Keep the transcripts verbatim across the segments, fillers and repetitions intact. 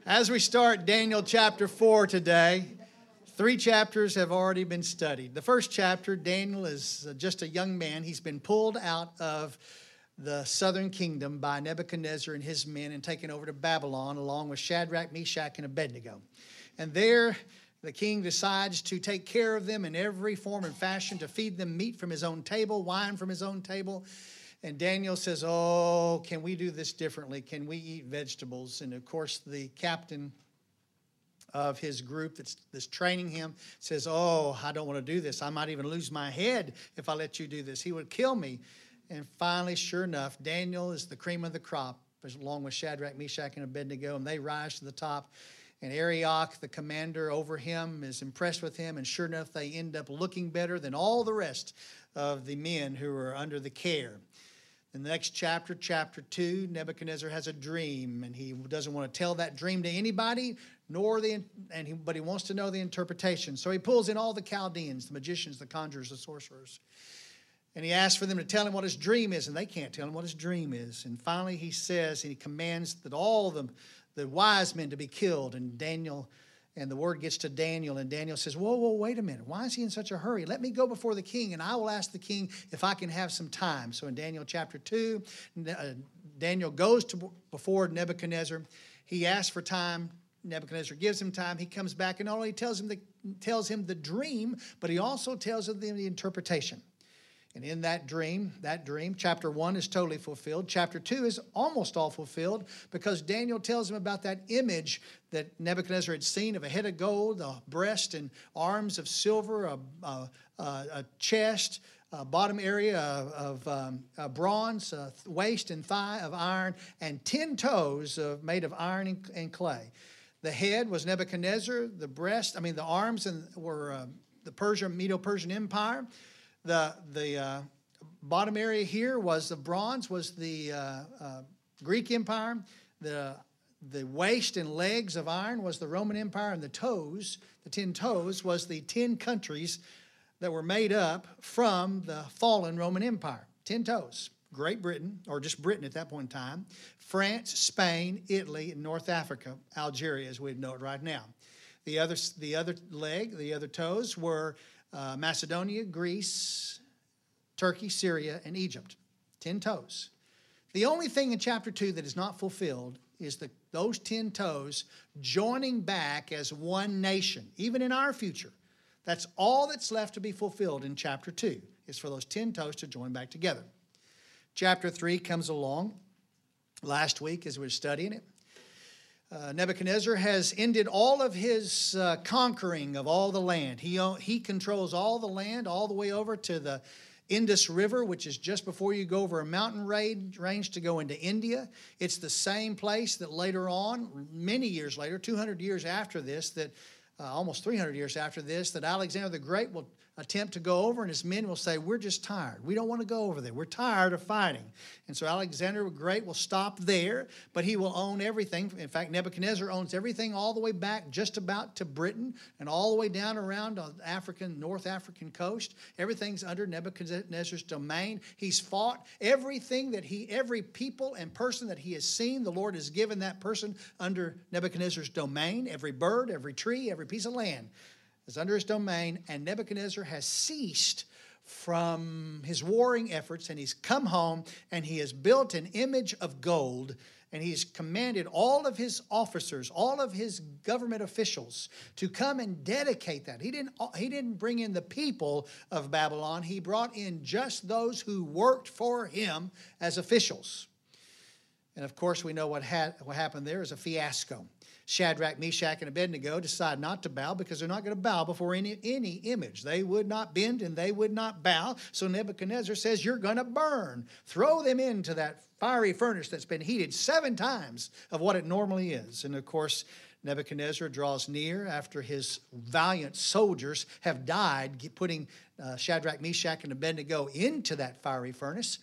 As we start Daniel chapter four today, three chapters have already been studied. The first chapter, Daniel is just a young man. He's been pulled out of the southern kingdom by Nebuchadnezzar and his men and taken over to Babylon along with Shadrach, Meshach, and Abednego. And there the king decides to take care of them in every form and fashion, to feed them meat from his own table, wine from his own table. And Daniel says, oh, can we do this differently? Can we eat vegetables? And of course, the captain of his group that's, that's training him says, oh, I don't want to do this. I might even lose my head if I let you do this. He would kill me. And finally, sure enough, Daniel is the cream of the crop, along with Shadrach, Meshach, and Abednego, and they rise to the top. And Arioch, the commander over him, is impressed with him, and sure enough, they end up looking better than all the rest of the men who are under the care. In the next chapter, chapter two, Nebuchadnezzar has a dream, and he doesn't want to tell that dream to anybody, nor the and he, but he wants to know the interpretation. So he pulls in all the Chaldeans, the magicians, the conjurers, the sorcerers, and he asks for them to tell him what his dream is, and they can't tell him what his dream is. And finally, he says, and he commands that all of them, the wise men, to be killed. And Daniel, and the word gets to Daniel, and Daniel says, whoa, whoa, wait a minute. Why is he in such a hurry? Let me go before the king, and I will ask the king if I can have some time. So in Daniel chapter two, Daniel goes to before Nebuchadnezzar. He asks for time. Nebuchadnezzar gives him time. He comes back and not only tells him the, tells him the dream, but he also tells him the interpretation. And in that dream, that dream, chapter one is totally fulfilled. Chapter two is almost all fulfilled because Daniel tells him about that image that Nebuchadnezzar had seen of a head of gold, a breast and arms of silver, a, a, a chest, a bottom area of, of um, a bronze, a waist and thigh of iron, and ten toes of, made of iron and, and clay. The head was Nebuchadnezzar. The breast, I mean, the arms and were uh, the Persian, Medo-Persian Empire. The the uh, bottom area here was the bronze, was the uh, uh, Greek Empire. The the waist and legs of iron was the Roman Empire, and the toes, the ten toes, was the ten countries that were made up from the fallen Roman Empire. Ten toes. Great Britain, or just Britain at that point in time, France, Spain, Italy, and North Africa, Algeria, as we know it right now. The other the other leg, the other toes were Uh, Macedonia, Greece, Turkey, Syria, and Egypt. Ten toes. The only thing in chapter two that is not fulfilled is the, those ten toes joining back as one nation, even in our future. That's all that's left to be fulfilled in chapter two, is for those ten toes to join back together. Chapter three comes along last week as we were studying it. Uh, Nebuchadnezzar has ended all of his uh, conquering of all the land. He, he controls all the land all the way over to the Indus River, which is just before you go over a mountain range, range to go into India. It's the same place that later on, many years later, two hundred years after this, that uh, almost three hundred years after this, that Alexander the Great will attempt to go over, and his men will say, we're just tired. We don't want to go over there. We're tired of fighting. And so Alexander the Great will stop there, but he will own everything. In fact, Nebuchadnezzar owns everything all the way back just about to Britain and all the way down around the African, North African coast. Everything's under Nebuchadnezzar's domain. He's fought everything that he, every people and person that he has seen, the Lord has given that person under Nebuchadnezzar's domain. Every bird, every tree, every piece of land is under his domain, and Nebuchadnezzar has ceased from his warring efforts, and he's come home, and he has built an image of gold, and he's commanded all of his officers, all of his government officials to come and dedicate that. He didn't, he didn't bring in the people of Babylon. He brought in just those who worked for him as officials. And of course, we know what, ha- what happened there is a fiasco. Shadrach, Meshach, and Abednego decide not to bow because they're not going to bow before any, any image. They would not bend and they would not bow. So Nebuchadnezzar says, you're going to burn. Throw them into that fiery furnace that's been heated seven times of what it normally is. And of course, Nebuchadnezzar draws near after his valiant soldiers have died, putting uh, Shadrach, Meshach, and Abednego into that fiery furnace.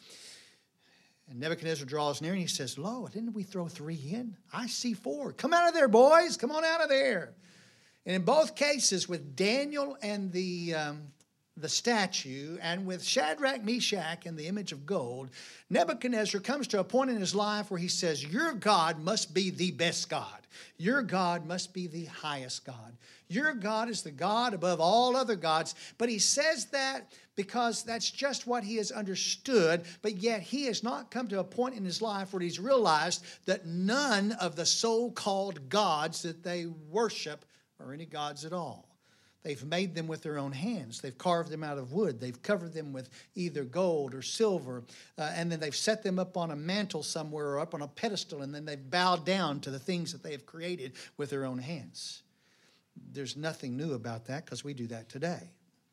And Nebuchadnezzar draws near and he says, lo, didn't we throw three in? I see four. Come out of there, boys. Come on out of there. And in both cases, with Daniel and the, um, the statue, and with Shadrach, Meshach, and the image of gold, Nebuchadnezzar comes to a point in his life where he says, your God must be the best God. Your God must be the highest God. Your God is the God above all other gods. But he says that because that's just what he has understood, but yet he has not come to a point in his life where he's realized that none of the so-called gods that they worship are any gods at all. They've made them with their own hands. They've carved them out of wood. They've covered them with either gold or silver. Uh, and then they've set them up on a mantle somewhere or up on a pedestal. And then they've bowed down to the things that they have created with their own hands. There's nothing new about that because we do that today.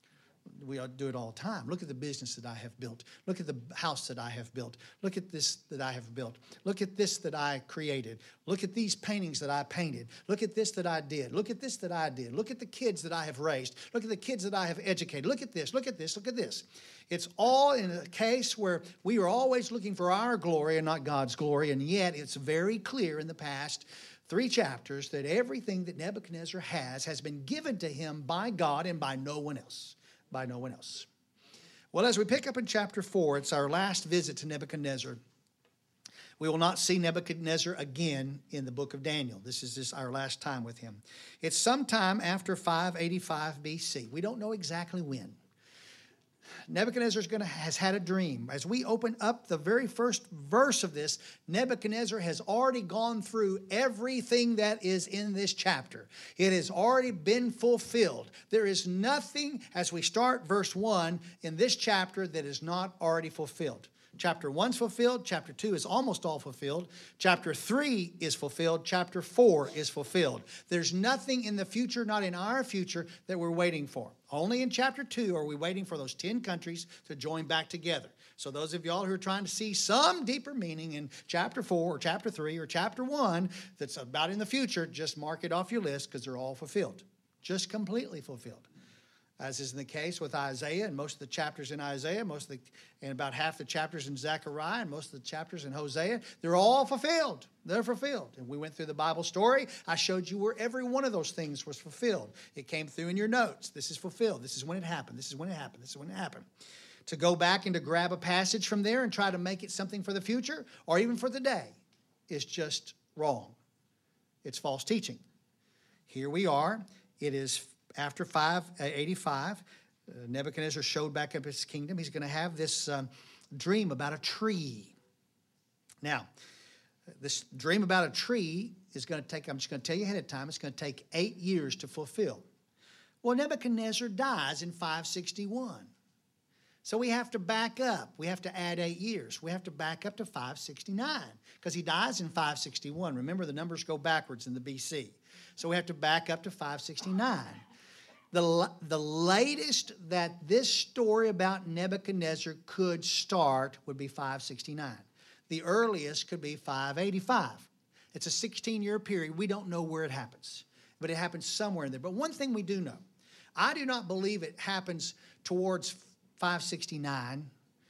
We do it all the time. Look at the business that I have built. Look at the house that I have built. Look at this that I have built. Look at this that I created. Look at these paintings that I painted. Look at this that I did. Look at this that I did. Look at the kids that I have raised. Look at the kids that I have educated. Look at this. Look at this. Look at this. It's all in a case where we are always looking for our glory and not God's glory, and yet it's very clear in the past three chapters that everything that Nebuchadnezzar has has been given to him by God and by no one else. By no one else. Well, as we pick up in chapter four, it's our last visit to Nebuchadnezzar. We will not see Nebuchadnezzar again in the book of Daniel. This is just our last time with him. It's sometime after five eighty-five B C. We don't know exactly when. Nebuchadnezzar is going to, has had a dream. As we open up the very first verse of this, Nebuchadnezzar has already gone through everything that is in this chapter. It has already been fulfilled. There is nothing, as we start verse one, in this chapter that is not already fulfilled. Chapter one's fulfilled. Chapter two is almost all fulfilled. Chapter three is fulfilled. Chapter four is fulfilled. There's nothing in the future, not in our future, that we're waiting for. Only in chapter two are we waiting for those ten countries to join back together. So those of y'all who are trying to see some deeper meaning in chapter four or chapter three or chapter one that's about in the future, just mark it off your list because they're all fulfilled. Just completely fulfilled. As is in the case with Isaiah and most of the chapters in Isaiah, most of the, and about half the chapters in Zechariah and most of the chapters in Hosea, they're all fulfilled. They're fulfilled. And we went through the Bible story. I showed you where every one of those things was fulfilled. It came through in your notes. This is fulfilled. This is when it happened. This is when it happened. This is when it happened. To go back and to grab a passage from there and try to make it something for the future or even for the day is just wrong. It's false teaching. Here we are. It is after five eighty-five, uh, Nebuchadnezzar showed back up his kingdom. He's going to have this um, dream about a tree. Now, this dream about a tree is going to take, I'm just going to tell you ahead of time, it's going to take eight years to fulfill. Well, Nebuchadnezzar dies in five sixty-one. So we have to back up. We have to add eight years. We have to back up to five sixty-nine because he dies in five sixty-one. Remember, the numbers go backwards in the B C. So we have to back up to five sixty-nine. The, the latest that this story about Nebuchadnezzar could start would be five sixty-nine. The earliest could be five eighty-five. It's a sixteen-year period. We don't know where it happens, but it happens somewhere in there. But one thing we do know, I do not believe it happens towards five sixty-nine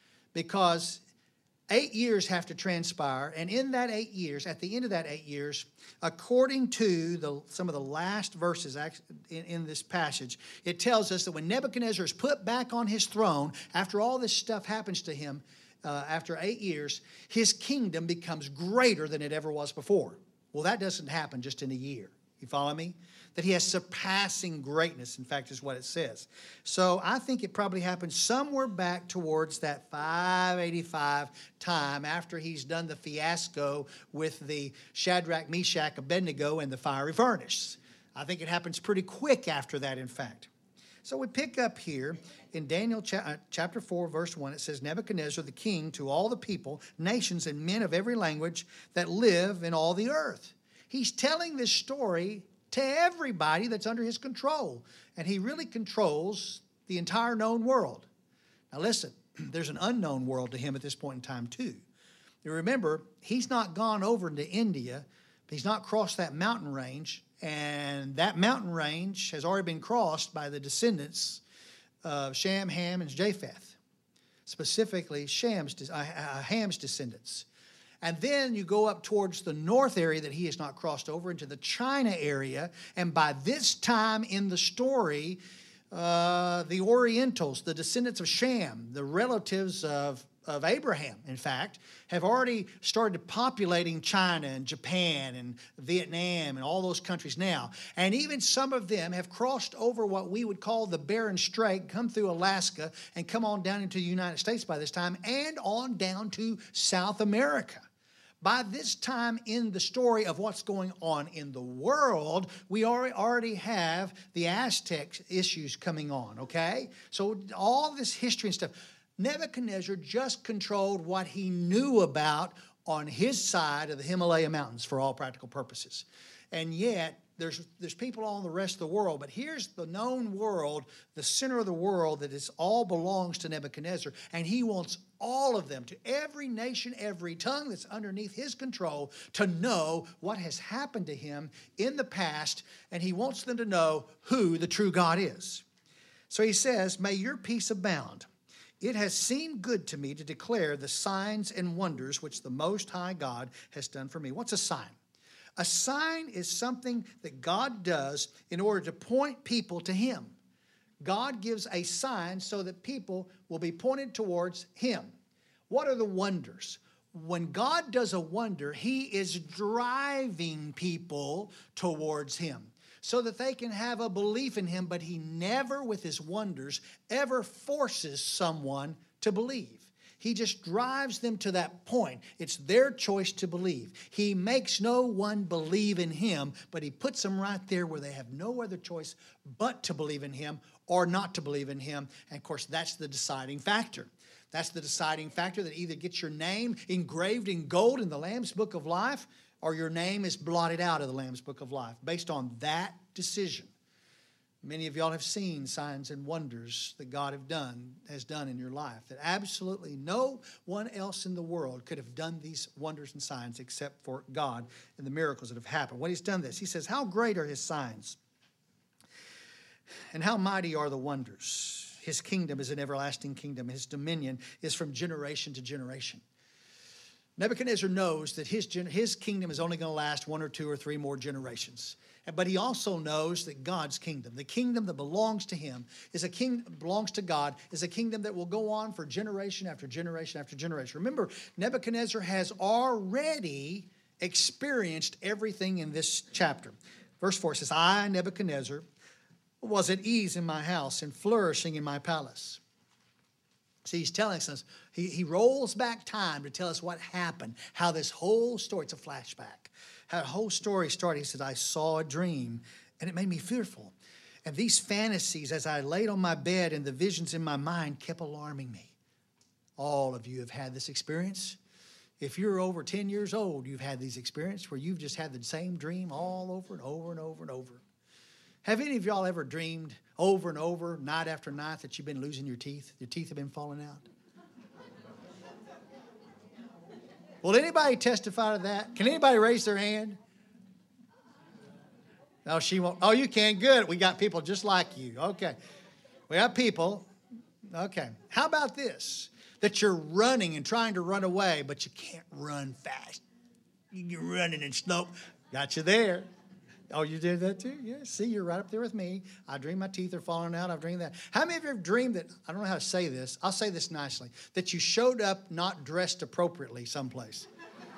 because eight years have to transpire, and in that eight years, at the end of that eight years, according to the, some of the last verses in, in this passage, it tells us that when Nebuchadnezzar is put back on his throne, after all this stuff happens to him, uh, after eight years, his kingdom becomes greater than it ever was before. Well, that doesn't happen just in a year. You follow me? That he has surpassing greatness, in fact, is what it says. So I think it probably happened somewhere back towards that five eighty-five time after he's done the fiasco with the Shadrach, Meshach, Abednego and the fiery furnace. I think it happens pretty quick after that, in fact. So we pick up here in Daniel chapter four, verse one. It says, Nebuchadnezzar the king to all the people, nations, and men of every language that live in all the earth. He's telling this story to everybody that's under his control. And he really controls the entire known world. Now listen, there's an unknown world to him at this point in time too. You remember, he's not gone over into India. He's not crossed that mountain range. And that mountain range has already been crossed by the descendants of Shem, Ham, and Japheth. Specifically, Sham's, uh, uh, Ham's descendants. And then you go up towards the north area that he has not crossed over into the China area. And by this time in the story, uh, the Orientals, the descendants of Shem, the relatives of, of Abraham, in fact, have already started populating China and Japan and Vietnam and all those countries now. And even some of them have crossed over what we would call the Bering Strait, come through Alaska, and come on down into the United States by this time, and on down to South America. By this time in the story of what's going on in the world, we already have the Aztec issues coming on, okay? So all this history and stuff. Nebuchadnezzar just controlled what he knew about on his side of the Himalaya Mountains for all practical purposes. And yet, there's, there's people all in the rest of the world, but here's the known world, the center of the world that is all belongs to Nebuchadnezzar, and he wants all of them, to every nation, every tongue that's underneath his control, to know what has happened to him in the past, and he wants them to know who the true God is. So he says, may your peace abound. It has seemed good to me to declare the signs and wonders which the Most High God has done for me. What's a sign? A sign is something that God does in order to point people to him. God gives a sign so that people will be pointed towards him. What are the wonders? When God does a wonder, he is driving people towards him, so that they can have a belief in him, but he never, with his wonders, ever forces someone to believe. He just drives them to that point. It's their choice to believe. He makes no one believe in him, but he puts them right there where they have no other choice but to believe in him or not to believe in him. And of course, that's the deciding factor. That's the deciding factor that either gets your name engraved in gold in the Lamb's Book of Life, or your name is blotted out of the Lamb's Book of Life based on that decision. Many of y'all have seen signs and wonders that God have done, has done in your life, that absolutely no one else in the world could have done these wonders and signs except for God and the miracles that have happened. When he's done this, he says, how great are his signs and how mighty are the wonders. His kingdom is an everlasting kingdom. His dominion is from generation to generation. Nebuchadnezzar knows that his, his kingdom is only going to last one or two or three more generations. But he also knows that God's kingdom, the kingdom that belongs to him, is a king belongs to God, is a kingdom that will go on for generation after generation after generation. Remember, Nebuchadnezzar has already experienced everything in this chapter. Verse four says, I, Nebuchadnezzar, was at ease in my house and flourishing in my palace. See, he's telling us, he, he rolls back time to tell us what happened, how this whole story, it's a flashback, how the whole story started. He said, I saw a dream, and it made me fearful. And these fantasies, as I laid on my bed and the visions in my mind, kept alarming me. All of you have had this experience. If you're over ten years old, you've had these experiences where you've just had the same dream all over and over and over and over. Have any of y'all ever dreamed over and over, night after night, that you've been losing your teeth? Your teeth have been falling out? Will anybody testify to that? Can anybody raise their hand? No, she won't. Oh, you can. Good. We got people just like you. Okay. We have people. Okay. How about this? That you're running and trying to run away, but you can't run fast. You're running in slow. Got you there. Oh, you did that too? Yeah. See, you're right up there with me. I dream my teeth are falling out. I've dreamed that. How many of you have dreamed that, I don't know how to say this. I'll say this nicely. That you showed up not dressed appropriately someplace.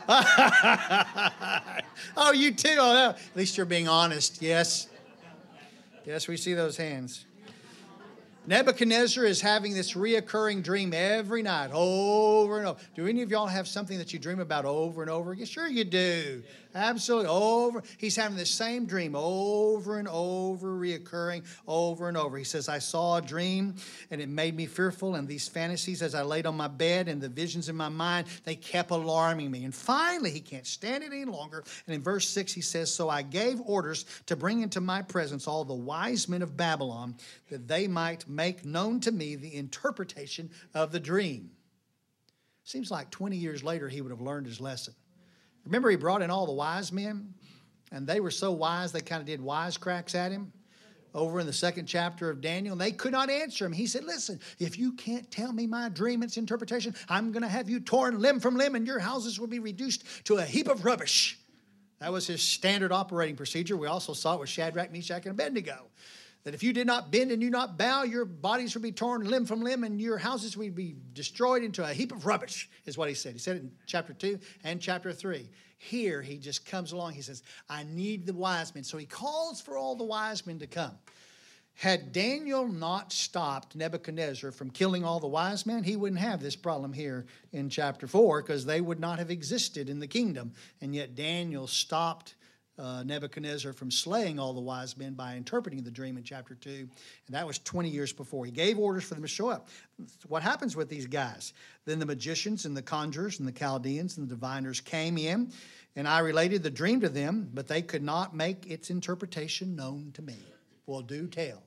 Oh, you too. Oh, no. At least you're being honest. Yes. Yes, we see those hands. Nebuchadnezzar is having this reoccurring dream every night, over and over. Do any of y'all have something that you dream about over and over again? Sure you do. Absolutely. Over. He's having the same dream over and over, reoccurring over and over. He says, I saw a dream, and it made me fearful, and these fantasies as I laid on my bed and the visions in my mind, they kept alarming me. And finally, he can't stand it any longer. And in verse six, he says, so I gave orders to bring into my presence all the wise men of Babylon, that they might make known to me the interpretation of the dream. Seems like twenty years later, he would have learned his lesson. Remember, he brought in all the wise men, and they were so wise they kind of did wisecracks at him over in the second chapter of Daniel, and they could not answer him. He said, listen, if you can't tell me my dream, its interpretation, I'm going to have you torn limb from limb, and your houses will be reduced to a heap of rubbish. That was his standard operating procedure. We also saw it with Shadrach, Meshach, and Abednego. that if you did not bend and you not bow, your bodies would be torn limb from limb and your houses would be destroyed into a heap of rubbish, is what he said. He said it in chapter two and chapter three. Here, he just comes along. He says, I need the wise men. So he calls for all the wise men to come. Had Daniel not stopped Nebuchadnezzar from killing all the wise men, he wouldn't have this problem here in chapter four, because they would not have existed in the kingdom. And yet Daniel stopped uh, Nebuchadnezzar from slaying all the wise men by interpreting the dream in chapter two. And that was twenty years before. He gave orders for them to show up. What happens with these guys? Then the magicians and the conjurers and the Chaldeans and the diviners came in, and I related the dream to them, but they could not make its interpretation known to me. Well, do tell.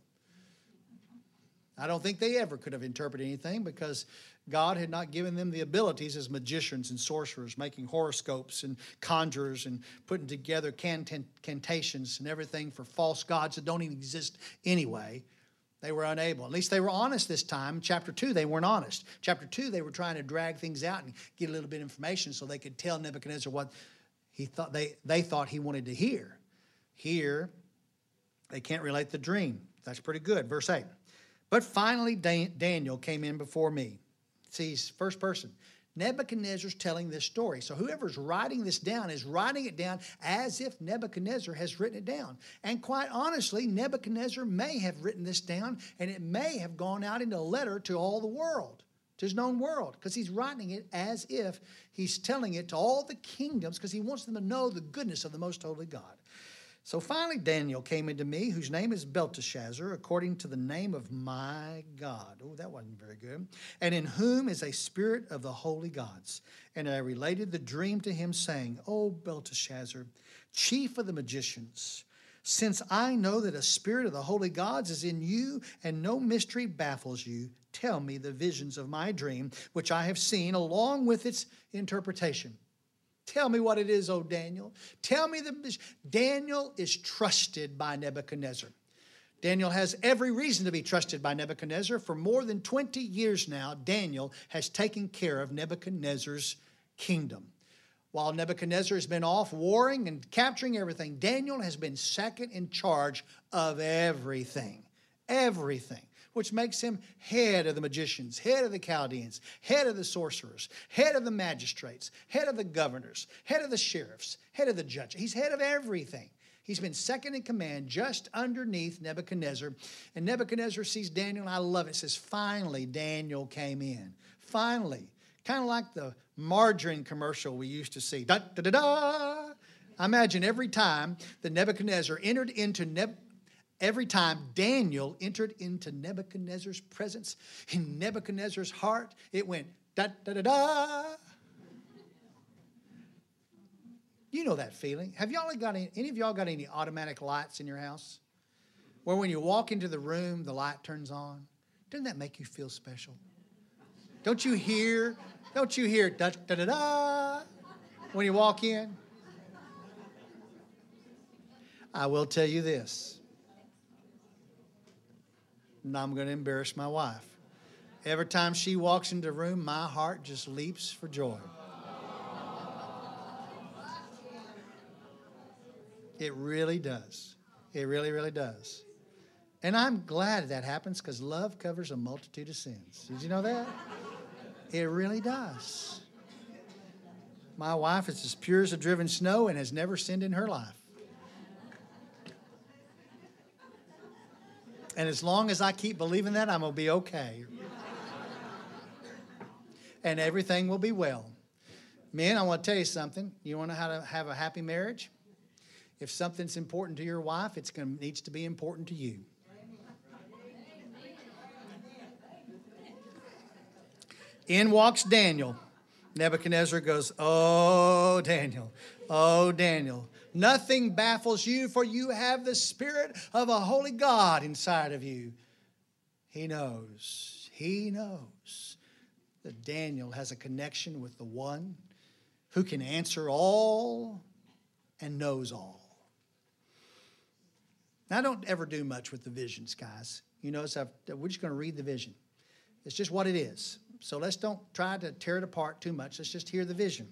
I don't think they ever could have interpreted anything, because God had not given them the abilities as magicians and sorcerers, making horoscopes and conjurers and putting together cantations and everything for false gods that don't even exist anyway. They were unable. At least they were honest this time. Chapter two, they weren't honest. Chapter two, they were trying to drag things out and get a little bit of information so they could tell Nebuchadnezzar what he thought they, they thought he wanted to hear. Here, they can't relate the dream. That's pretty good. Verse eight. But finally, Daniel came in before me. See, he's first person. Nebuchadnezzar's telling this story. So whoever's writing this down is writing it down as if Nebuchadnezzar has written it down. And quite honestly, Nebuchadnezzar may have written this down, and it may have gone out in a letter to all the world, to his known world, because he's writing it as if he's telling it to all the kingdoms, because he wants them to know the goodness of the most holy God. So finally Daniel came into me, whose name is Belteshazzar, according to the name of my God. Oh, that wasn't very good. And in whom is a spirit of the holy gods. And I related the dream to him, saying, O Belteshazzar, chief of the magicians, since I know that a spirit of the holy gods is in you, and no mystery baffles you, tell me the visions of my dream, which I have seen, along with its interpretation. Tell me what it is, O Daniel. Tell me the... Daniel is trusted by Nebuchadnezzar. Daniel has every reason to be trusted by Nebuchadnezzar. For more than twenty years now, Daniel has taken care of Nebuchadnezzar's kingdom. While Nebuchadnezzar has been off warring and capturing everything, Daniel has been second in charge of everything. Everything. Which makes him head of the magicians, head of the Chaldeans, head of the sorcerers, head of the magistrates, head of the governors, head of the sheriffs, head of the judges. He's head of everything. He's been second in command just underneath Nebuchadnezzar. And Nebuchadnezzar sees Daniel, and I love it. It says, finally Daniel came in. Finally. Kind of like the margarine commercial we used to see. Da, da, da, da. I imagine every time that Nebuchadnezzar entered into Nebuchadnezzar, Every time Daniel entered into Nebuchadnezzar's presence, in Nebuchadnezzar's heart, it went da da da da. You know that feeling. Have y'all got any, any of y'all got any automatic lights in your house? Where when you walk into the room, the light turns on? Doesn't that make you feel special? Don't you hear, don't you hear da da da da when you walk in? I will tell you this. And I'm going to embarrass my wife. Every time she walks into the room, my heart just leaps for joy. It really does. It really, really does. And I'm glad that happens, because love covers a multitude of sins. Did you know that? It really does. My wife is as pure as the driven snow and has never sinned in her life. And as long as I keep believing that, I'm going to be okay. And everything will be well. Men, I want to tell you something. You want to know how to have a happy marriage? If something's important to your wife, it's going to needs to be important to you. In walks Daniel. Nebuchadnezzar goes, oh, Daniel, oh, Daniel. Nothing baffles you, for you have the spirit of a holy God inside of you. He knows, he knows that Daniel has a connection with the one who can answer all and knows all. Now, don't ever do much with the visions, guys. You notice I've, we're just going to read the vision. It's just what it is. So let's don't try to tear it apart too much. Let's just hear the vision.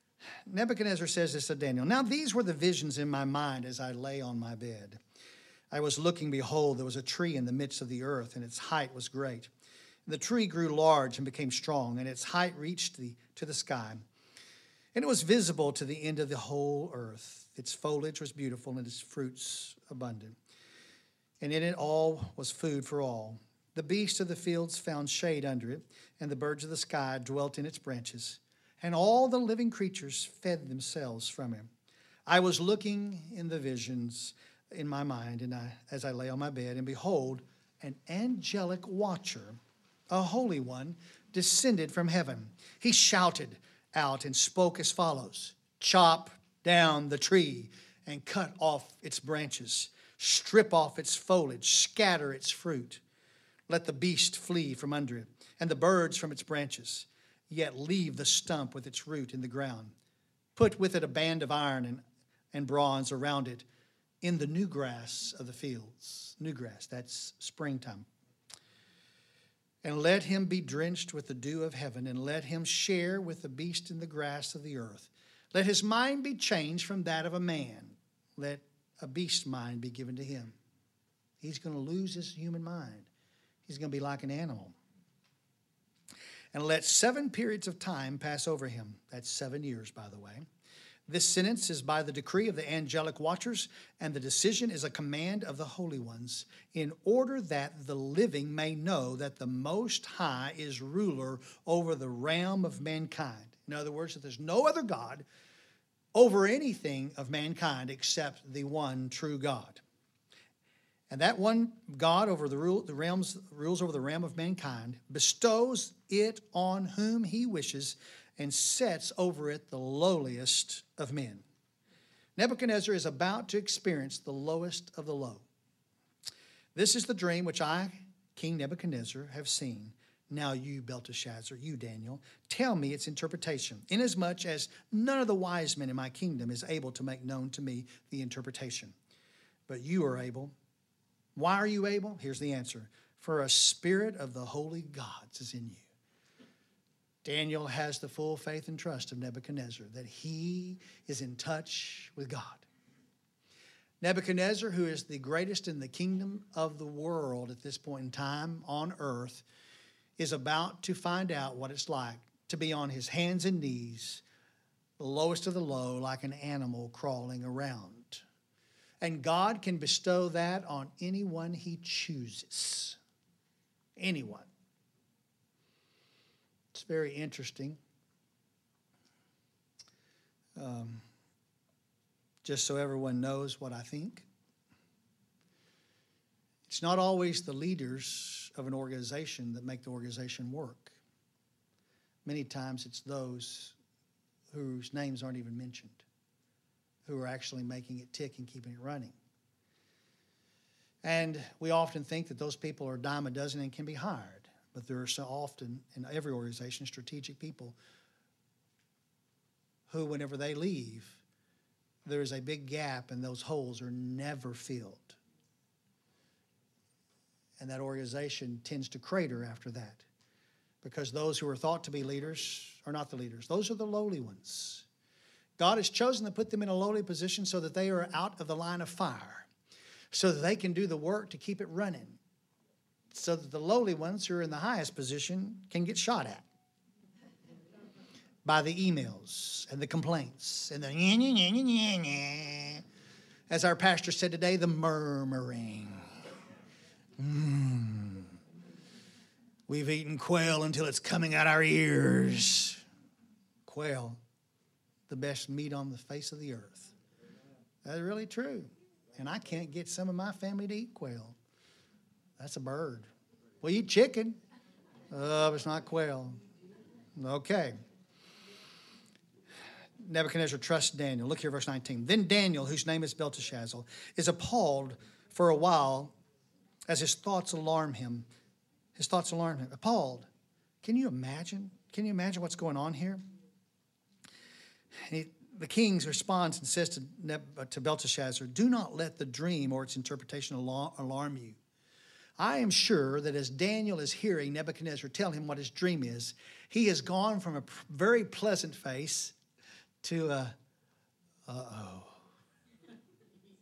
Nebuchadnezzar says this to Daniel. Now these were the visions in my mind as I lay on my bed. I was looking, behold, there was a tree in the midst of the earth, and its height was great. And the tree grew large and became strong, and its height reached the, to the sky. And it was visible to the end of the whole earth. Its foliage was beautiful, and its fruits abundant. And in it all was food for all. The beasts of the fields found shade under it, and the birds of the sky dwelt in its branches. And all the living creatures fed themselves from it. I was looking in the visions in my mind, and I, as I lay on my bed, and behold, an angelic watcher, a holy one, descended from heaven. He shouted out and spoke as follows: chop down the tree and cut off its branches, strip off its foliage, scatter its fruit. Let the beast flee from under it, and the birds from its branches, yet leave the stump with its root in the ground. Put with it a band of iron and, and bronze around it in the new grass of the fields. New grass, that's springtime. And let him be drenched with the dew of heaven, and let him share with the beast in the grass of the earth. Let his mind be changed from that of a man. Let a beast mind be given to him. He's going to lose his human mind. He's going to be like an animal. And let seven periods of time pass over him. That's seven years, by the way. This sentence is by the decree of the angelic watchers, and the decision is a command of the holy ones, in order that the living may know that the Most High is ruler over the realm of mankind. In other words, that there's no other God over anything of mankind except the one true God. And that one God over the, rule, the realms, rules over the realm of mankind, bestows it on whom he wishes, and sets over it the lowliest of men. Nebuchadnezzar is about to experience the lowest of the low. This is the dream which I, King Nebuchadnezzar, have seen. Now you, Belteshazzar, you, Daniel, tell me its interpretation, inasmuch as none of the wise men in my kingdom is able to make known to me the interpretation. But you are able. Why are you able? Here's the answer. For a spirit of the holy gods is in you. Daniel has the full faith and trust of Nebuchadnezzar that he is in touch with God. Nebuchadnezzar, who is the greatest in the kingdom of the world at this point in time on earth, is about to find out what it's like to be on his hands and knees, the lowest of the low, like an animal crawling around. And God can bestow that on anyone he chooses. Anyone. It's very interesting. Um, just so everyone knows what I think. It's not always the leaders of an organization that make the organization work. Many times it's those whose names aren't even mentioned, who are actually making it tick and keeping it running. And we often think that those people are a dime a dozen and can be hired. But there are so often in every organization strategic people who, whenever they leave, there is a big gap and those holes are never filled. And that organization tends to crater after that, because those who are thought to be leaders are not the leaders. Those are the lowly ones. God has chosen to put them in a lowly position so that they are out of the line of fire, so that they can do the work to keep it running, so that the lowly ones who are in the highest position can get shot at by the emails and the complaints and the nye, nye, nye, nye, nye, nye. As our pastor said today, the murmuring. Mm. We've eaten quail until it's coming out our ears. Quail, the best meat on the face of the earth. That's really true. And I can't get some of my family to eat quail. That's a bird. We eat chicken. Oh, it's not quail. Okay. Nebuchadnezzar trusts Daniel. Look here, verse nineteen. Then Daniel, whose name is Belteshazzar, is appalled for a while as his thoughts alarm him. His thoughts alarm him. Appalled. Can you imagine? Can you imagine what's going on here? And he, the king responds and says to, Neb, to Belteshazzar, do not let the dream or its interpretation alarm, alarm you. I am sure that as Daniel is hearing Nebuchadnezzar tell him what his dream is, he has gone from a very pleasant face to a, uh-oh.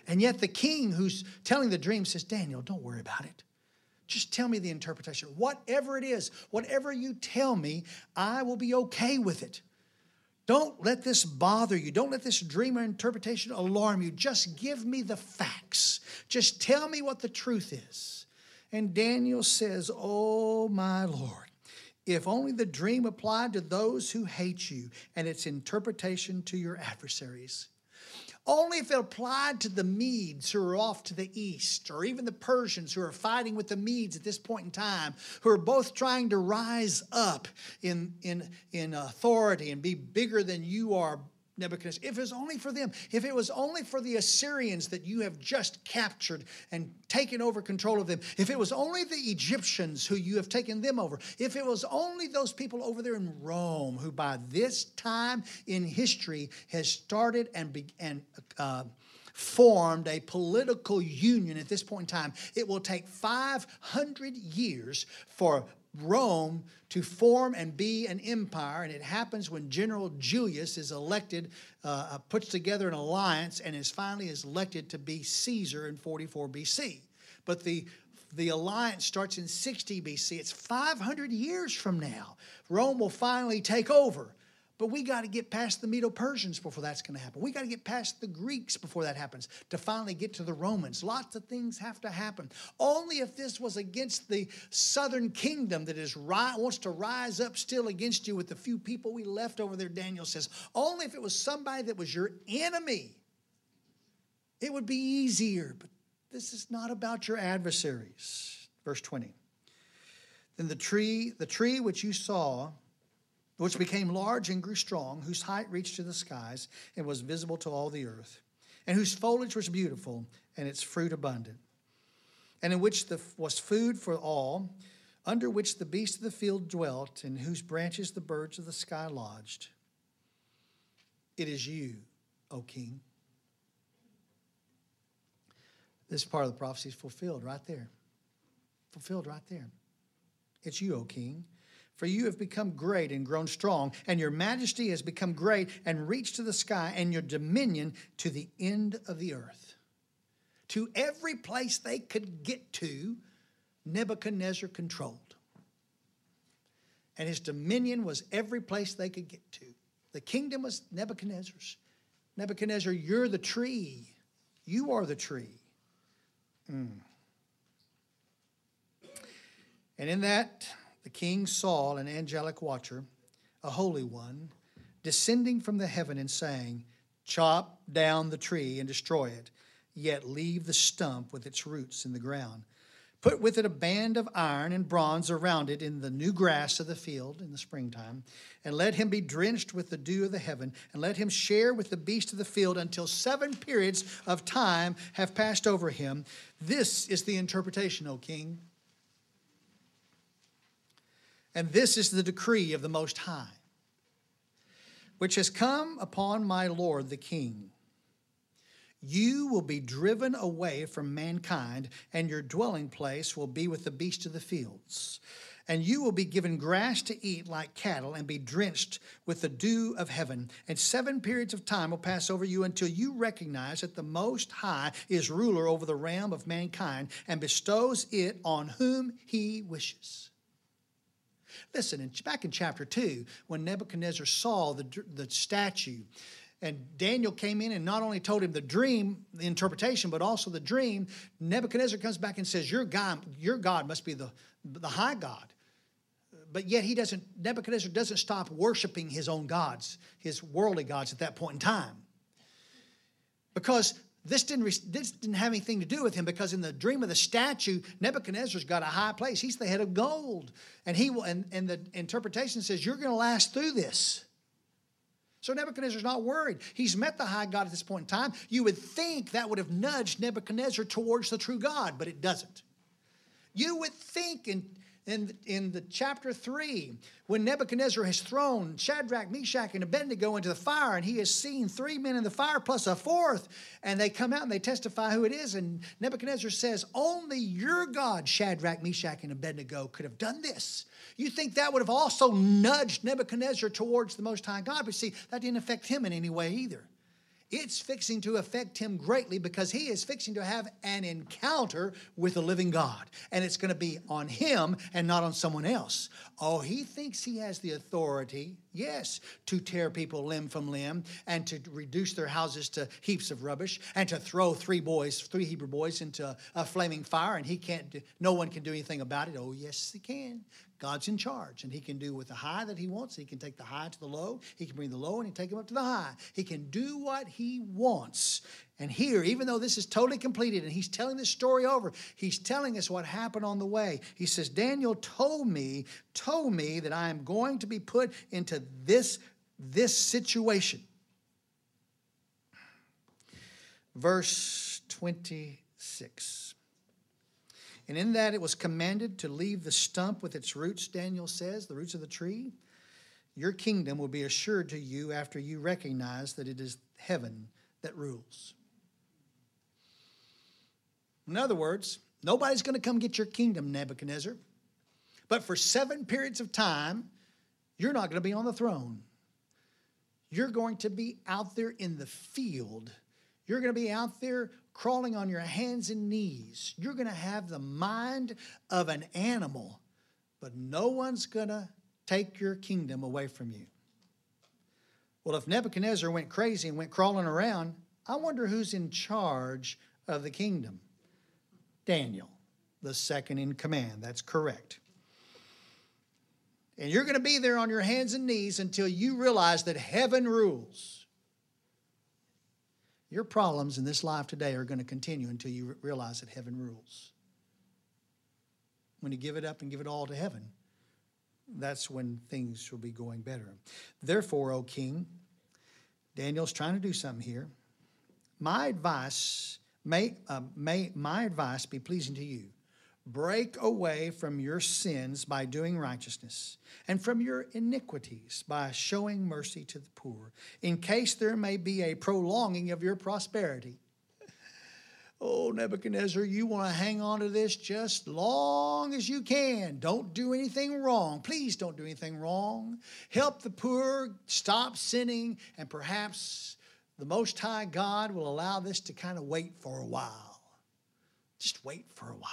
And yet the king who's telling the dream says, Daniel, don't worry about it. Just tell me the interpretation. Whatever it is, whatever you tell me, I will be okay with it. Don't let this bother you. Don't let this dream or interpretation alarm you. Just give me the facts. Just tell me what the truth is. And Daniel says, oh, my Lord, if only the dream applied to those who hate you and its interpretation to your adversaries. Only if it applied to the Medes who are off to the east, or even the Persians who are fighting with the Medes at this point in time, who are both trying to rise up in, in, in authority and be bigger than you are, Nebuchadnezzar. If it was only for them, if it was only for the Assyrians that you have just captured and taken over control of them, if it was only the Egyptians who you have taken them over, if it was only those people over there in Rome who by this time in history has started and began, uh, formed a political union at this point in time, it will take five hundred years for Rome to form and be an empire, and it happens when General Julius is elected, uh, puts together an alliance, and is finally is elected to be Caesar in forty-four B C. But the the alliance starts in sixty B C. It's five hundred years from now. Rome will finally take over. But we got to get past the Medo-Persians before that's going to happen. We got to get past the Greeks before that happens to finally get to the Romans. Lots of things have to happen. Only if this was against the southern kingdom that is wants to rise up still against you with the few people we left over there, Daniel says, only if it was somebody that was your enemy, it would be easier. But this is not about your adversaries. Verse twenty. Then the tree, the tree which you saw, which became large and grew strong, whose height reached to the skies and was visible to all the earth, and whose foliage was beautiful and its fruit abundant, and in which the, was food for all, under which the beasts of the field dwelt, and whose branches the birds of the sky lodged. It is you, O king. This part of the prophecy is fulfilled right there. Fulfilled right there. It's you, O king. For you have become great and grown strong, and your majesty has become great and reached to the sky, and your dominion to the end of the earth. To every place they could get to, Nebuchadnezzar controlled. And his dominion was every place they could get to. The kingdom was Nebuchadnezzar's. Nebuchadnezzar, you're the tree. You are the tree. Mm. And in that, the king saw an angelic watcher, a holy one, descending from the heaven and saying, chop down the tree and destroy it, yet leave the stump with its roots in the ground. Put with it a band of iron and bronze around it in the new grass of the field in the springtime, and let him be drenched with the dew of the heaven, and let him share with the beasts of the field until seven periods of time have passed over him. This is the interpretation, O king. And this is the decree of the Most High, which has come upon my Lord the King. You will be driven away from mankind, and your dwelling place will be with the beasts of the fields. And you will be given grass to eat like cattle, and be drenched with the dew of heaven. And seven periods of time will pass over you until you recognize that the Most High is ruler over the realm of mankind, and bestows it on whom he wishes. Listen, in, back in chapter two, when Nebuchadnezzar saw the, the statue, and Daniel came in and not only told him the dream, the interpretation, but also the dream, Nebuchadnezzar comes back and says, your God, your God must be the, the high God. But yet he doesn't, Nebuchadnezzar doesn't stop worshiping his own gods, his worldly gods at that point in time. Because This didn't, this didn't have anything to do with him, because in the dream of the statue, Nebuchadnezzar's got a high place. He's the head of gold. And he will, and, and the interpretation says, you're going to last through this. So Nebuchadnezzar's not worried. He's met the high God at this point in time. You would think that would have nudged Nebuchadnezzar towards the true God, but it doesn't. You would think in In, in the chapter three, when Nebuchadnezzar has thrown Shadrach, Meshach, and Abednego into the fire, and he has seen three men in the fire plus a fourth, and they come out and they testify who it is, and Nebuchadnezzar says, only your God, Shadrach, Meshach, and Abednego, could have done this. You think that would have also nudged Nebuchadnezzar towards the Most High God, but see, that didn't affect him in any way either. It's fixing to affect him greatly because he is fixing to have an encounter with the living God. And it's going to be on him and not on someone else. Oh, he thinks he has the authority, yes, to tear people limb from limb and to reduce their houses to heaps of rubbish and to throw three boys, three Hebrew boys into a flaming fire, and he can't, do, no one can do anything about it. Oh, yes, he can. God's in charge, and he can do with the high that he wants. He can take the high to the low. He can bring the low and he can take him up to the high. He can do what he wants. And here, even though this is totally completed and he's telling this story over, he's telling us what happened on the way. He says, Daniel told me, told me that I am going to be put into this, this situation. Verse twenty-six. And in that it was commanded to leave the stump with its roots, Daniel says, the roots of the tree. Your kingdom will be assured to you after you recognize that it is heaven that rules. In other words, nobody's going to come get your kingdom, Nebuchadnezzar. But for seven periods of time, you're not going to be on the throne. You're going to be out there in the field. You're going to be out there crawling on your hands and knees. You're going to have the mind of an animal, but no one's going to take your kingdom away from you. Well, if Nebuchadnezzar went crazy and went crawling around, I wonder who's in charge of the kingdom. Daniel, the second in command. That's correct. And you're going to be there on your hands and knees until you realize that heaven rules. Your problems in this life today are going to continue until you realize that heaven rules. When you give it up and give it all to heaven, that's when things will be going better. Therefore, O king, Daniel's trying to do something here. My advice may, uh, may my advice be pleasing to you. Break away from your sins by doing righteousness, and from your iniquities by showing mercy to the poor, in case there may be a prolonging of your prosperity. Oh, Nebuchadnezzar, you want to hang on to this just long as you can. Don't do anything wrong. Please don't do anything wrong. Help the poor, stop sinning, and perhaps the Most High God will allow this to kind of wait for a while. Just wait for a while.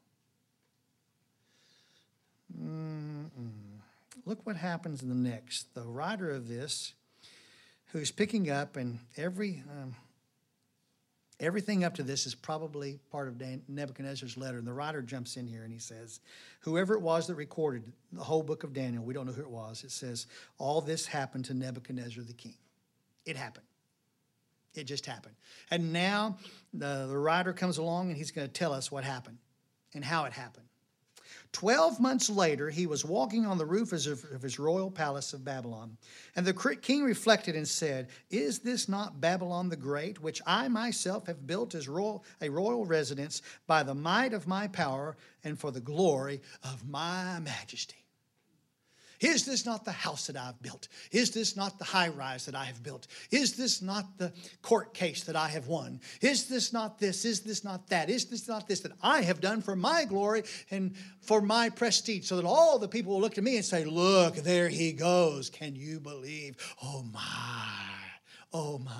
Mm-mm. Look what happens in the next. The writer of this, who's picking up, and every um, everything up to this is probably part of Dan, Nebuchadnezzar's letter. And the writer jumps in here and he says, whoever it was that recorded the whole book of Daniel, we don't know who it was. It says, all this happened to Nebuchadnezzar the king. It happened. It just happened. And now the, the writer comes along and he's going to tell us what happened and how it happened. Twelve months later, he was walking on the roof of his royal palace of Babylon. And the king reflected and said, is this not Babylon the Great, which I myself have built as royal, a royal residence by the might of my power and for the glory of my majesty? Is this not the house that I've built? Is this not the high rise that I have built? Is this not the court case that I have won? Is this not this? Is this not that? Is this not this that I have done for my glory and for my prestige, so that all the people will look to me and say, look, there he goes. Can you believe? Oh my, oh my.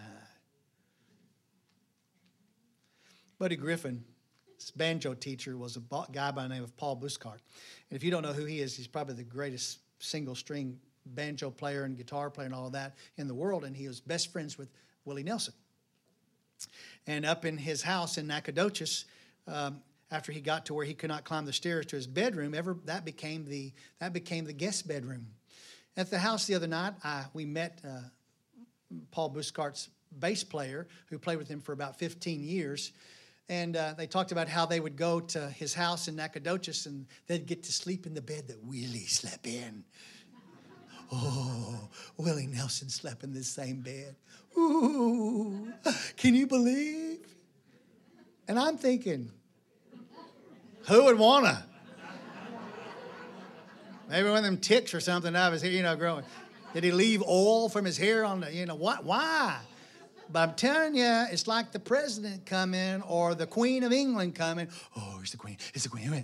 Buddy Griffin, this banjo teacher, was a guy by the name of Paul Buscart. And if you don't know who he is, he's probably the greatest single-string banjo player and guitar player and all of that in the world. And he was best friends with Willie Nelson. And up in his house in Nacogdoches, um, after he got to where he could not climb the stairs to his bedroom, ever that became the that became the guest bedroom. At the house the other night, I, we met uh, Paul Buscart's bass player, who played with him for about fifteen years. And uh, they talked about how they would go to his house in Nacogdoches and they'd get to sleep in the bed that Willie slept in. Oh, Willie Nelson slept in this same bed. Ooh, can you believe? And I'm thinking, who would want to? Maybe one of them ticks or something out of his hair, you know, growing. Did he leave oil from his hair on the, you know, what? Why? But I'm telling you, it's like the president coming or the Queen of England coming. Oh, it's the Queen. It's the Queen.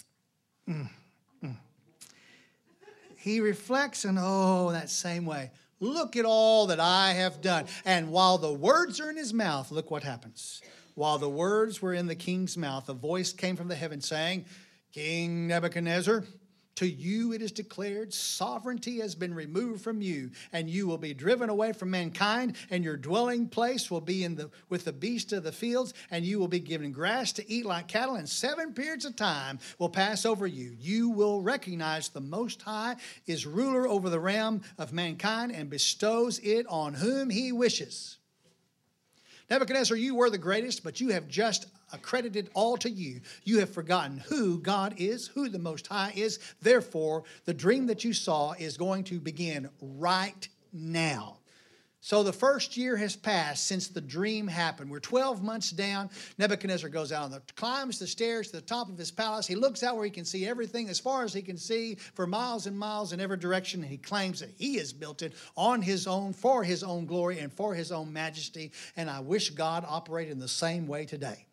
Mm, mm. He reflects and, oh, that same way. Look at all that I have done. And while the words are in his mouth, look what happens. While the words were in the king's mouth, a voice came from the heaven saying, King Nebuchadnezzar, to you it is declared, sovereignty has been removed from you, and you will be driven away from mankind, and your dwelling place will be in the with the beasts of the fields, and you will be given grass to eat like cattle, and seven periods of time will pass over you. You will recognize the Most High is ruler over the realm of mankind and bestows it on whom he wishes. Nebuchadnezzar, you were the greatest, but you have just accredited all to you. You have forgotten who God is, who the Most High is. Therefore, the dream that you saw is going to begin right now. So the first year has passed since the dream happened. We're twelve months down. Nebuchadnezzar goes out, and climbs the stairs to the top of his palace. He looks out where he can see everything as far as he can see for miles and miles in every direction. And he claims that he has built it on his own, for his own glory and for his own majesty. And I wish God operated in the same way today.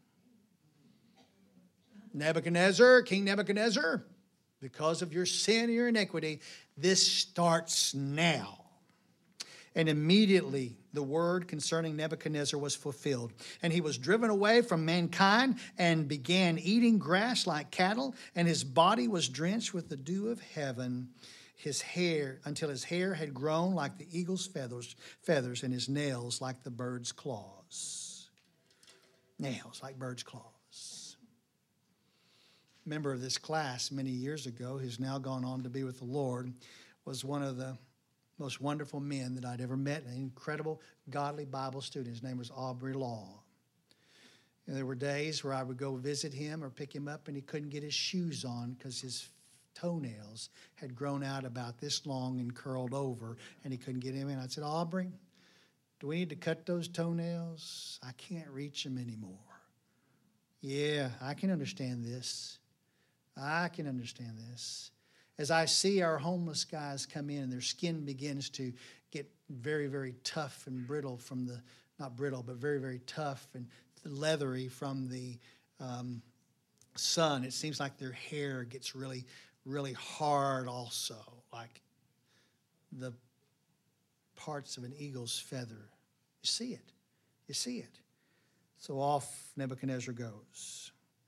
Nebuchadnezzar, King Nebuchadnezzar, because of your sin and your iniquity, this starts now. And immediately the word concerning Nebuchadnezzar was fulfilled. And he was driven away from mankind and began eating grass like cattle, and his body was drenched with the dew of heaven, his hair, until his hair had grown like the eagle's feathers, feathers, and his nails like the bird's claws. Nails like bird's claws. A member of this class many years ago, who's now gone on to be with the Lord, was one of the most wonderful men that I'd ever met, an incredible, godly Bible student. His name was Aubrey Law. And there were days where I would go visit him or pick him up, and he couldn't get his shoes on because his toenails had grown out about this long and curled over, and he couldn't get him in. I said, Aubrey, do we need to cut those toenails? I can't reach them anymore. Yeah, I can understand this. I can understand this. As I see our homeless guys come in and their skin begins to get very, very tough and brittle from the, not brittle, but very, very tough and leathery from the um, sun, it seems like their hair gets really, really hard also, like the parts of an eagle's feather. You see it. You see it. So off Nebuchadnezzar goes.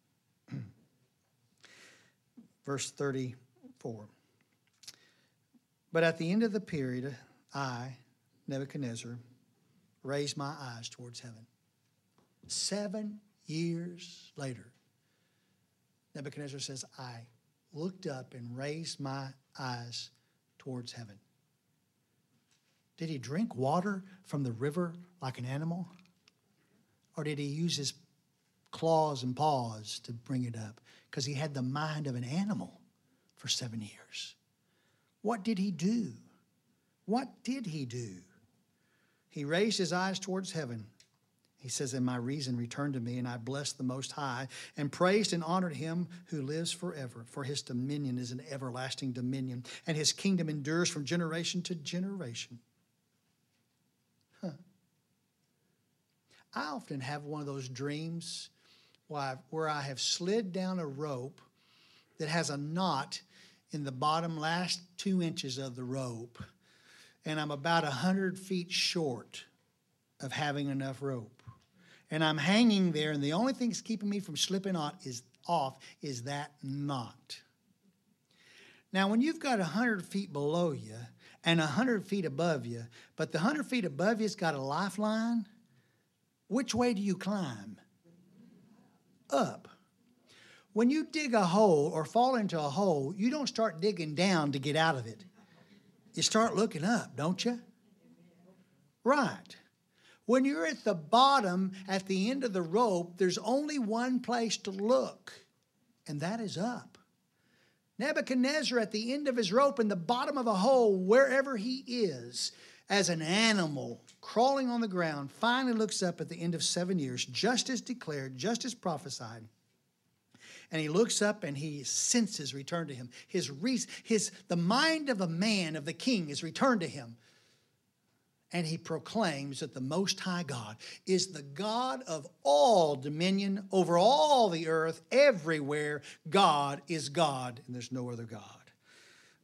Verse thirty-four. But at the end of the period, I, Nebuchadnezzar, raised my eyes towards heaven. Seven years later, Nebuchadnezzar says, I looked up and raised my eyes towards heaven. Did he drink water from the river like an animal? Or did he use his claws and paws to bring it up? Because he had the mind of an animal for seven years. What did he do? What did he do? He raised his eyes towards heaven. He says, and my reason returned to me, and I blessed the Most High, and praised and honored him who lives forever. For his dominion is an everlasting dominion, and his kingdom endures from generation to generation. Huh. I often have one of those dreams where I have slid down a rope that has a knot in the bottom last two inches of the rope, and I'm about a hundred feet short of having enough rope. And I'm hanging there, and the only thing that's keeping me from slipping off is, off is that knot. Now, when you've got a hundred feet below you and a hundred feet above you, but the hundred feet above you's got a lifeline, which way do you climb? Up. When you dig a hole or fall into a hole, you don't start digging down to get out of it. You start looking up, don't you? Right. When you're at the bottom, at the end of the rope, there's only one place to look, and that is up. Nebuchadnezzar, at the end of his rope, in the bottom of a hole, wherever he is, as an animal crawling on the ground, finally looks up at the end of seven years, just as declared, just as prophesied. And he looks up and his senses return to him. His reason, his, the mind of a man, of the king, is returned to him. And he proclaims that the Most High God is the God of all dominion over all the earth, everywhere. God is God, and there's no other God.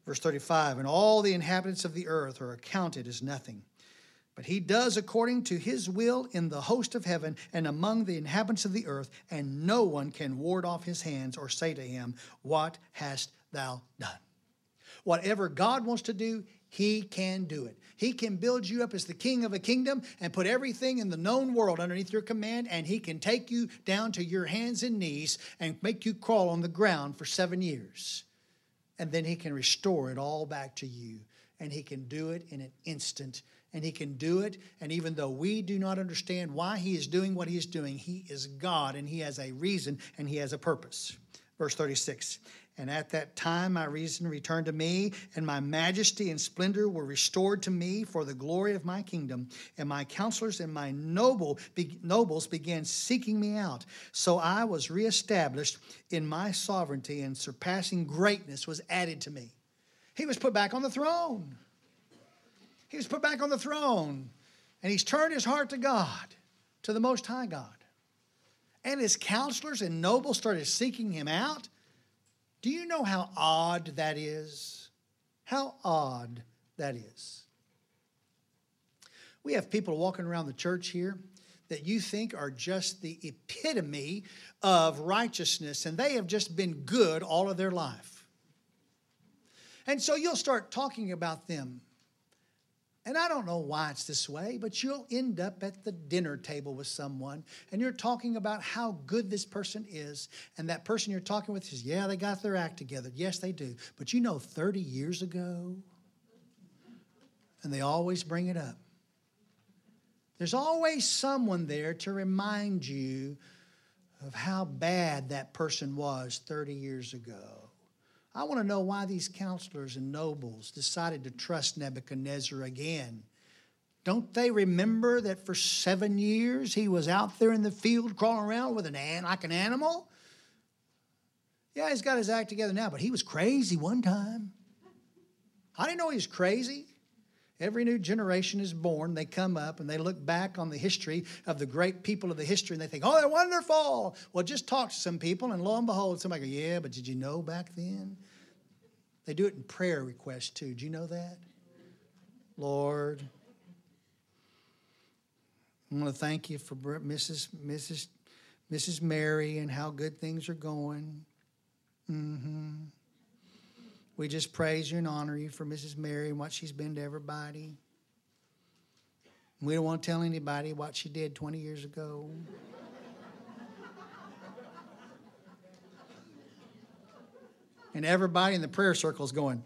Verse thirty-five, and all the inhabitants of the earth are accounted as nothing. But he does according to his will in the host of heaven and among the inhabitants of the earth, and no one can ward off his hands or say to him, what hast thou done? Whatever God wants to do, he can do it. He can build you up as the king of a kingdom and put everything in the known world underneath your command, and he can take you down to your hands and knees and make you crawl on the ground for seven years. And then he can restore it all back to you. And he can do it in an instant. And he can do it. And even though we do not understand why he is doing what he is doing, he is God and he has a reason and he has a purpose. Verse thirty-six, and at that time my reason returned to me, and my majesty and splendor were restored to me for the glory of my kingdom. And my counselors and my noble, be, nobles began seeking me out. So I was reestablished in my sovereignty, and surpassing greatness was added to me. He was put back on the throne. He was put back on the throne. And he's turned his heart to God, to the Most High God. And his counselors and nobles started seeking him out. Do you know how odd that is? How odd that is. We have people walking around the church here that you think are just the epitome of righteousness, and they have just been good all of their life. And so you'll start talking about them. And I don't know why it's this way, but you'll end up at the dinner table with someone and you're talking about how good this person is. And that person you're talking with says, yeah, they got their act together. Yes, they do. But you know, thirty years ago, and they always bring it up. There's always someone there to remind you of how bad that person was thirty years ago. I want to know why these counselors and nobles decided to trust Nebuchadnezzar again. Don't they remember that for seven years he was out there in the field crawling around with an ant like an animal? Yeah, he's got his act together now, but he was crazy one time. I didn't know he was crazy. Every new generation is born. They come up and they look back on the history of the great people of the history and they think, oh, they're wonderful. Well, just talk to some people and lo and behold, somebody goes, yeah, but did you know back then? They do it in prayer requests too. Do you know that? Lord, I want to thank you for Missus Missus Missus Mary and how good things are going. Mm-hmm. We just praise you and honor you for Missus Mary and what she's been to everybody. We don't want to tell anybody what she did twenty years ago. And everybody in the prayer circle is going,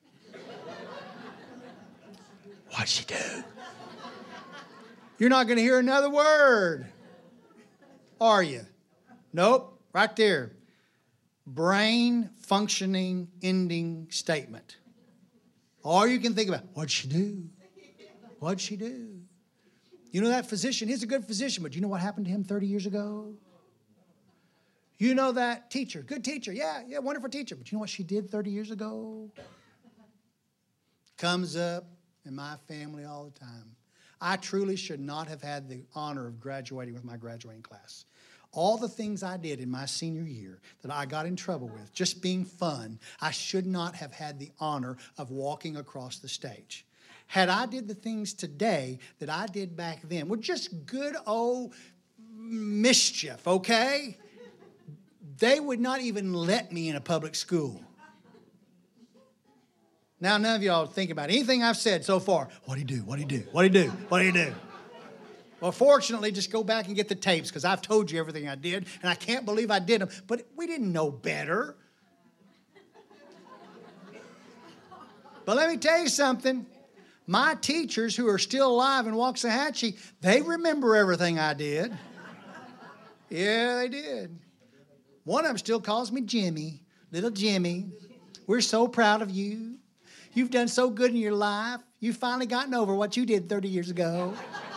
what'd she do? You're not going to hear another word, are you? Nope, right there. Brain functioning ending statement. All you can think about, what'd she do? What'd she do? You know that physician, he's a good physician, but you know what happened to him thirty years ago? You know that teacher, good teacher, yeah, yeah, wonderful teacher, but you know what she did thirty years ago? Comes up in my family all the time. I truly should not have had the honor of graduating with my graduating class. All the things I did in my senior year that I got in trouble with, just being fun, I should not have had the honor of walking across the stage. Had I did the things today that I did back then, with just good old mischief, okay? They would not even let me in a public school. Now, none of y'all think about anything I've said so far. What'd he do? What'd he do? What'd he do? What'd he do? Well, fortunately, just go back and get the tapes because I've told you everything I did, and I can't believe I did them. But we didn't know better. But let me tell you something. My teachers who are still alive in Waxahachie, they remember everything I did. Yeah, they did. One of them still calls me Jimmy, little Jimmy. We're so proud of you. You've done so good in your life. You've finally gotten over what you did thirty years ago.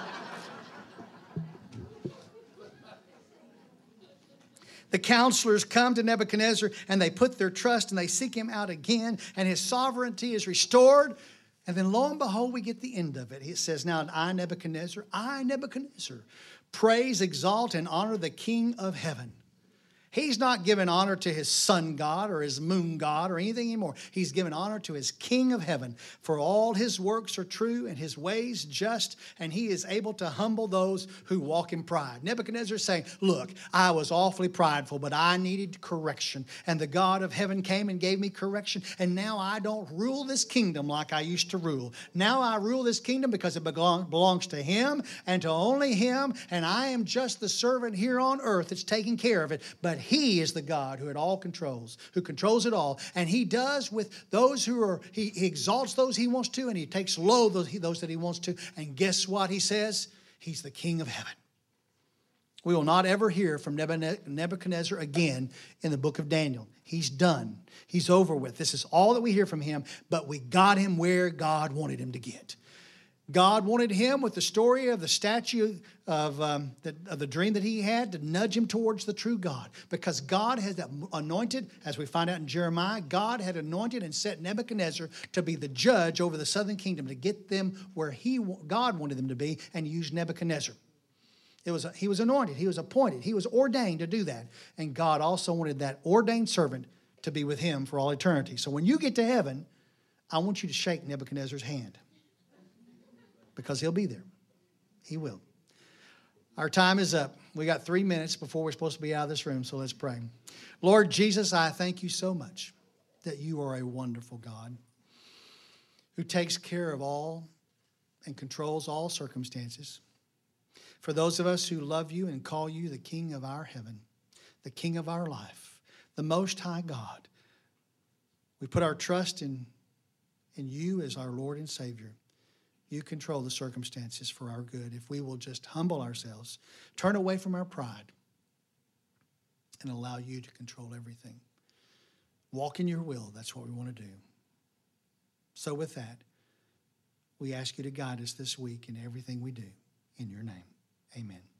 The counselors come to Nebuchadnezzar and they put their trust and they seek him out again, and his sovereignty is restored. And then lo and behold, we get the end of it. It says, now I, Nebuchadnezzar, I, Nebuchadnezzar, praise, exalt, and honor the King of heaven. He's not giving honor to his sun god or his moon god or anything anymore. He's giving honor to his King of heaven. For all his works are true and his ways just, and he is able to humble those who walk in pride. Nebuchadnezzar is saying, look, I was awfully prideful, but I needed correction. And the God of heaven came and gave me correction. And now I don't rule this kingdom like I used to rule. Now I rule this kingdom because it belong, belongs to him and to only him. And I am just the servant here on earth that's taking care of it. But he is the God who it all controls, who controls it all. And he does with those who are, he, he exalts those he wants to, and he takes low those, those that he wants to. And guess what he says? He's the King of heaven. We will not ever hear from Nebuchadnezzar again in the book of Daniel. He's done. He's over with. This is all that we hear from him, but we got him where God wanted him to get. God wanted him with the story of the statue of, um, the, of the dream that he had to nudge him towards the true God. Because God had anointed, as we find out in Jeremiah, God had anointed and set Nebuchadnezzar to be the judge over the southern kingdom, to get them where he, God wanted them to be, and use Nebuchadnezzar. It was, he was anointed. He was appointed. He was ordained to do that. And God also wanted that ordained servant to be with him for all eternity. So when you get to heaven, I want you to shake Nebuchadnezzar's hand. Because he'll be there. He will. Our time is up. We got three minutes before we're supposed to be out of this room, so let's pray. Lord Jesus, I thank you so much that you are a wonderful God who takes care of all and controls all circumstances. For those of us who love you and call you the King of our heaven, the King of our life, the Most High God, we put our trust in, in you as our Lord and Savior. You control the circumstances for our good if we will just humble ourselves, turn away from our pride, and allow you to control everything. Walk in your will. That's what we want to do. So with that, we ask you to guide us this week in everything we do. In your name, amen.